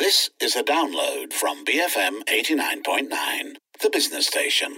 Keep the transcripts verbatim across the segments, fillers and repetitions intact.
This is a download from B F M eighty-nine point nine, the business station.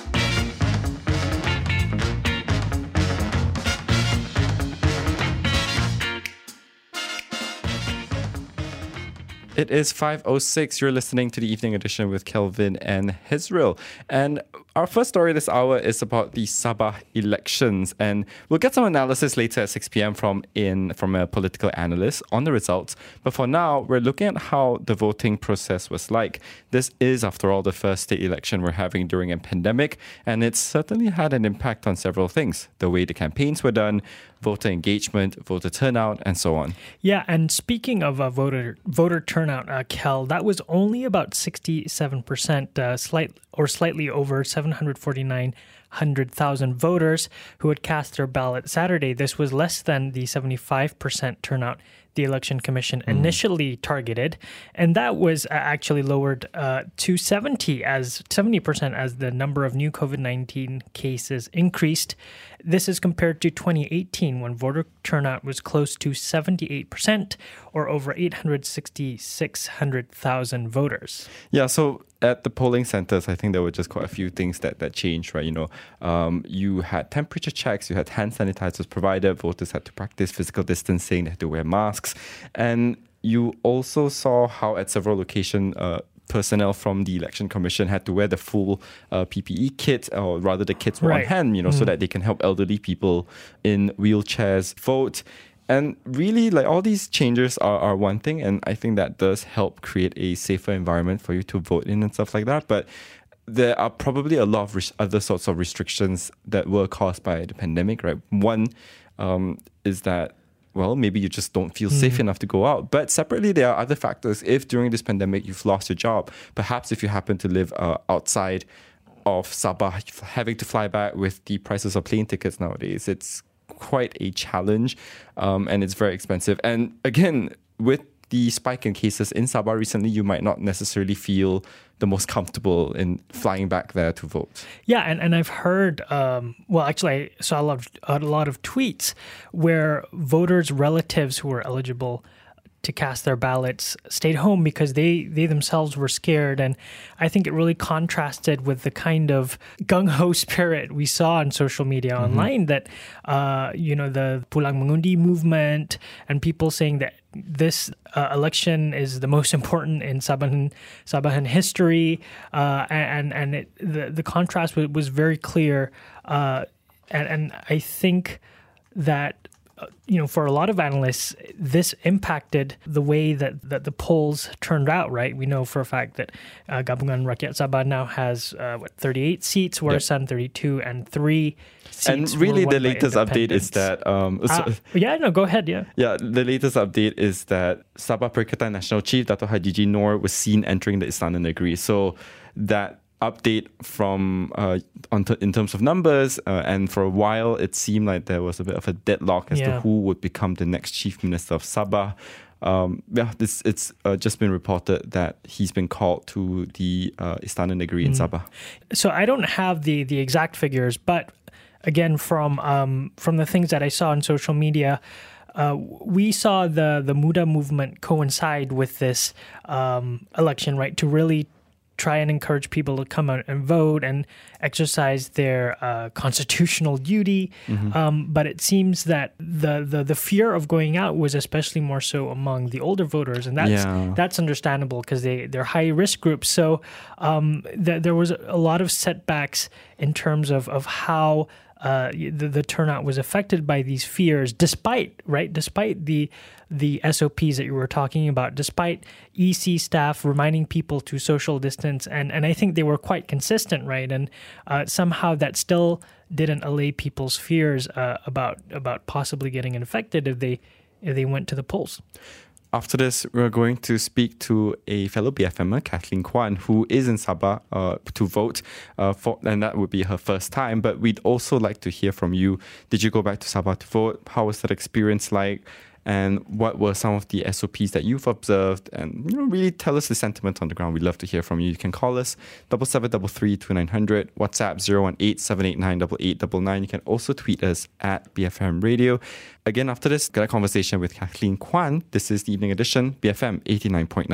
It is five oh six. You're listening to the Evening Edition with Kelvin and Hezril. And our first story this hour is about the Sabah elections. And we'll get some analysis later at six p.m. from in from a political analyst on the results. But for now, we're looking at how the voting process was like. This is, after all, the first state election we're having during a pandemic. And it's certainly had an impact on several things. The way the campaigns were done, voter engagement, voter turnout, and so on. Yeah, and speaking of uh, voter voter turnout, uh, Kel, that was only about sixty-seven percent, uh, slight or slightly over seven hundred forty-nine hundred thousand voters who had cast their ballot Saturday. This was less than the seventy-five percent turnout the Election Commission initially mm. targeted, and that was uh, actually lowered uh, to seventy as seventy percent as the number of new COVID nineteen cases increased. This is compared to twenty eighteen, when voter turnout was close to seventy-eight percent, or over eight hundred sixty-six thousand voters. Yeah, so at the polling centers, I think there were just quite a few things that, that changed, right? You know, um, you had temperature checks, you had hand sanitizers provided, voters had to practice physical distancing, they had to wear masks. And you also saw how at several locations, uh, personnel from the Election Commission had to wear the full uh, P P E kit, or rather the kits were right. on hand, you know, mm. so that they can help elderly people in wheelchairs vote. And really, like, all these changes are, are one thing, and I think that does help create a safer environment for you to vote in and stuff like that. But there are probably a lot of res- other sorts of restrictions that were caused by the pandemic, right? One um, is that, well, maybe you just don't feel safe mm. enough to go out. But separately, there are other factors. If during this pandemic you've lost your job, perhaps if you happen to live uh, outside of Sabah, having to fly back with the prices of plane tickets nowadays, it's quite a challenge, um, and it's very expensive. And again, with the spike in cases in Sabah recently, you might not necessarily feel the most comfortable in flying back there to vote. Yeah, and, and I've heard, um, well, actually, I saw a lot, of, a lot of tweets where voters' relatives who were eligible to cast their ballots stayed home because they, they themselves were scared. And I think it really contrasted with the kind of gung-ho spirit we saw on social media mm-hmm. online that, uh, you know, the Pulang Mengundi movement and people saying that this uh, election is the most important in Sabahan, Sabahan history. Uh, and and it, the, the contrast was, was very clear. Uh, and, and I think that Uh, you know, for a lot of analysts, this impacted the way that, that the polls turned out, right? We know for a fact that uh, Gabungan Rakyat Sabah now has, uh, what, thirty-eight seats, Warisan yep. thirty-two, and three seats. And really the latest update is that... Um, uh, so, yeah, no, go ahead, yeah. Yeah, the latest update is that Sabah Perikatan Nasional Chief Dato' Haji Noor was seen entering the Istana Negeri. So that update from uh, on t- in terms of numbers, uh, and for a while it seemed like there was a bit of a deadlock as yeah. to who would become the next chief minister of Sabah. Um, yeah, this it's uh, just been reported that he's been called to the uh, Istana Negeri mm. in Sabah. So I don't have the the exact figures, but again, from um, from the things that I saw on social media, Uh, we saw the the Muda movement coincide with this um, election, right? To really try and encourage people to come out and vote and exercise their uh, constitutional duty. Mm-hmm. Um, but it seems that the, the the fear of going out was especially more so among the older voters, and that's yeah. that's understandable because they they're high risk groups. So um, th- there was a lot of setbacks in terms of of how Uh, the, the turnout was affected by these fears, despite right, despite the the S O Ps that you were talking about, despite E C staff reminding people to social distance, and, and I think they were quite consistent, right? And uh, somehow that still didn't allay people's fears uh, about about possibly getting infected if they if they went to the polls. After this, we're going to speak to a fellow B F M-er, Kathleen Kwan, who is in Sabah uh, to vote, uh, for, and that would be her first time. But we'd also like to hear from you. Did you go back to Sabah to vote? How was that experience like? And what were some of the S O Ps that you've observed? And, you know, really tell us the sentiment on the ground. We'd love to hear from you. You can call us double seven double three two nine hundred, WhatsApp zero one eight seven eight nine eight eight nine nine. You can also tweet us at B F M Radio. Again, after this, got a conversation with Kathleen Kwan. This is the Evening Edition, B F M eighty-nine point nine.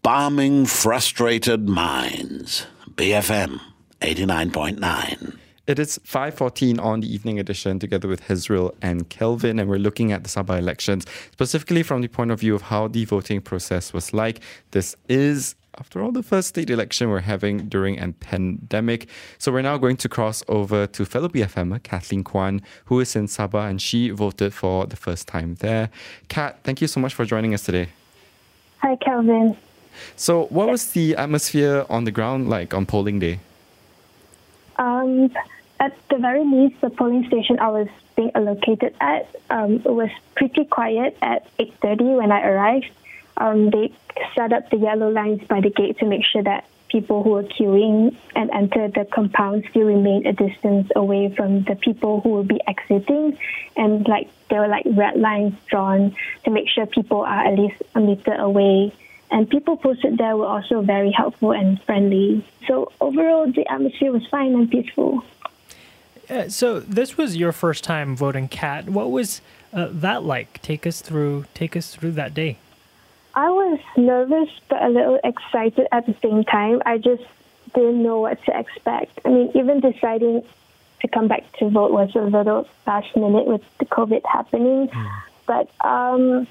Balming frustrated minds. B F M eighty-nine point nine. It is five fourteen on the evening edition together with Hezril and Kelvin, and we're looking at the Sabah elections, specifically from the point of view of how the voting process was like. This is, after all, the first state election we're having during a pandemic. So we're now going to cross over to fellow B F M-er Kathleen Kwan, who is in Sabah, and she voted for the first time there. Kat, thank you so much for joining us today. Hi, Kelvin. So what was the atmosphere on the ground like on polling day? Um, at the very least, the polling station I was being allocated at um, was pretty quiet at eight thirty when I arrived. Um, they set up the yellow lines by the gate to make sure that people who were queuing and entered the compound still remained a distance away from the people who will be exiting. And like there were like red lines drawn to make sure people are at least a meter away. And people posted there were also very helpful and friendly. So overall, the atmosphere was fine and peaceful. Uh, so this was your first time voting, Kat. What was uh, that like? Take us through. Take us through that day. I was nervous but a little excited at the same time. I just didn't know what to expect. I mean, even deciding to come back to vote was a little last minute with the COVID happening. Mm. But um,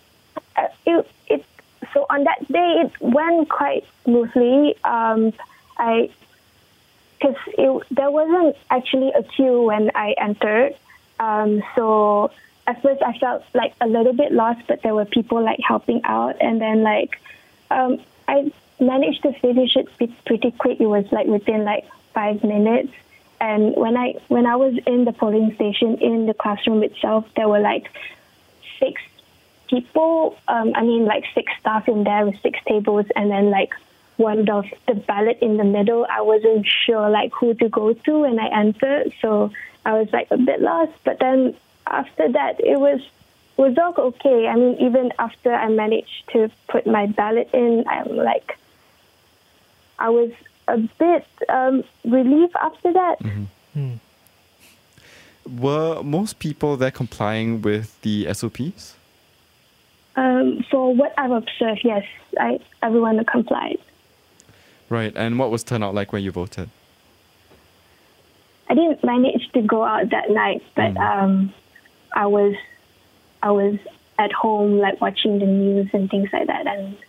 it it. So on that day, it went quite smoothly. Um, I, because there wasn't actually a queue when I entered. Um, so at first I felt like a little bit lost, but there were people like helping out. And then like, um, I managed to finish it pretty quick. It was like within like five minutes. And when I when I was in the polling station, in the classroom itself, there were like six people, um, I mean, like six staff in there with six tables, and then like one of the ballot in the middle. I wasn't sure like who to go to when I entered, so I was like a bit lost. But then after that, it was was all okay. I mean, even after I managed to put my ballot in, I'm like, I was a bit um, relieved after that. Mm-hmm. Mm. Were most people there complying with the S O Ps? Um, for what I've observed, yes, I, everyone complied. Right, and what was turnout like when you voted? I didn't manage to go out that night, but mm. um, I was, I was at home, like watching the news and things like that, and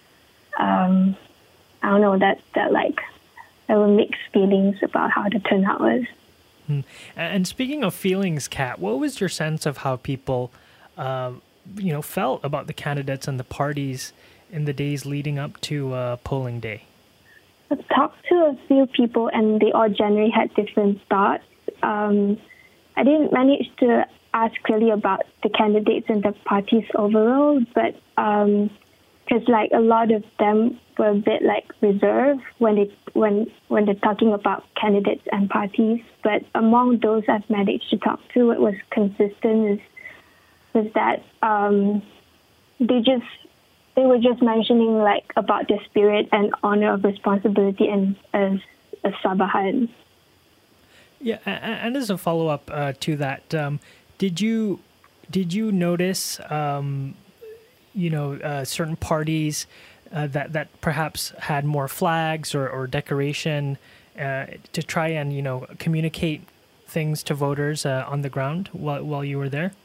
um, I don't know that that like there were mixed feelings about how the turnout was. Mm. And speaking of feelings, Kat, what was your sense of how people? Uh, you know, felt about the candidates and the parties in the days leading up to uh, polling day? I've talked to a few people and they all generally had different thoughts. Um, I didn't manage to ask clearly about the candidates and the parties overall, but because um, like a lot of them were a bit like reserved when they when when they're talking about candidates and parties. But among those I've managed to talk to, what was consistent is was that um, they just they were just mentioning like about the spirit and honor of responsibility and as a Sabahan. Yeah, and as a follow up uh, to that, um, did you did you notice um, you know uh, certain parties uh, that that perhaps had more flags or, or decoration uh, to try and you know communicate things to voters uh, on the ground while while you were there?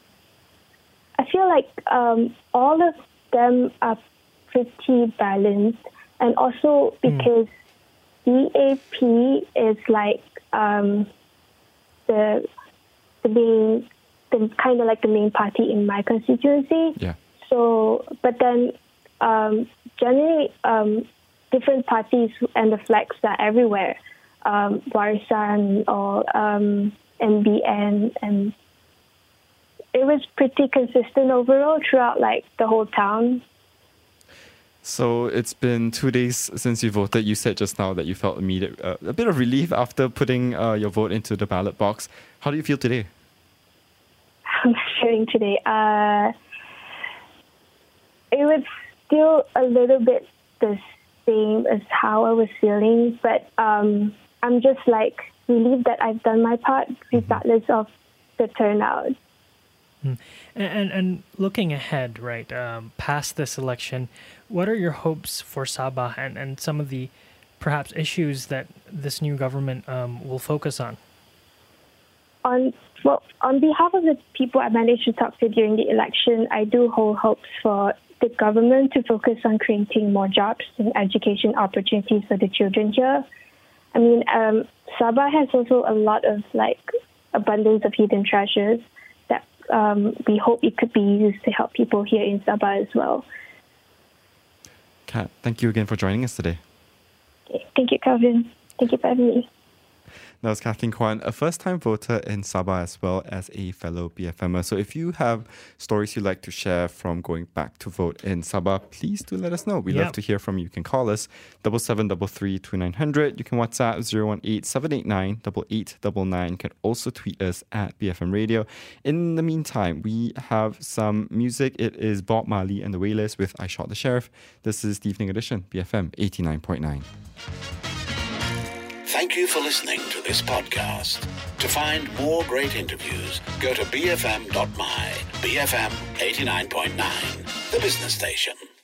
I feel like um, all of them are pretty balanced, and also because mm. B A P is like um, the the main, the kind of like the main party in my constituency. Yeah. So, but then um, generally um, different parties and the flags are everywhere. Um, Warisan or um, M B N and. It was pretty consistent overall throughout like the whole town. So it's been two days since you voted. You said just now that you felt immediate, uh, a bit of relief after putting uh, your vote into the ballot box. How do you feel today? I'm feeling today. Uh, it was still a little bit the same as how I was feeling, but um, I'm just like relieved that I've done my part regardless mm-hmm. of the turnout. And, and and looking ahead, right, um, past this election, what are your hopes for Sabah and, and some of the perhaps issues that this new government um, will focus on? On well, on behalf of the people I managed to talk to during the election, I do hold hopes for the government to focus on creating more jobs and education opportunities for the children here. I mean, um, Sabah has also a lot of like abundance of hidden treasures that um, we hope it could be used to help people here in Sabah as well. Kat, thank you again for joining us today. Okay. Thank you, Calvin. Thank you for having me. That was Kathleen Kwan, a first-time voter in Sabah as well as a fellow B F M-er. So if you have stories you'd like to share from going back to vote in Sabah, please do let us know. We Yep. love to hear from you. You can call us double seven double three two nine hundred. You can WhatsApp zero one eight seven eight nine double eight double nine. You can also tweet us at B F M Radio. In the meantime, we have some music. It is Bob Marley and the Wailers with I Shot the Sheriff. This is the Evening Edition, B F M eighty-nine point nine. Thank you for listening to this podcast. To find more great interviews, go to b f m dot my. B F M eighty-nine point nine, the business station.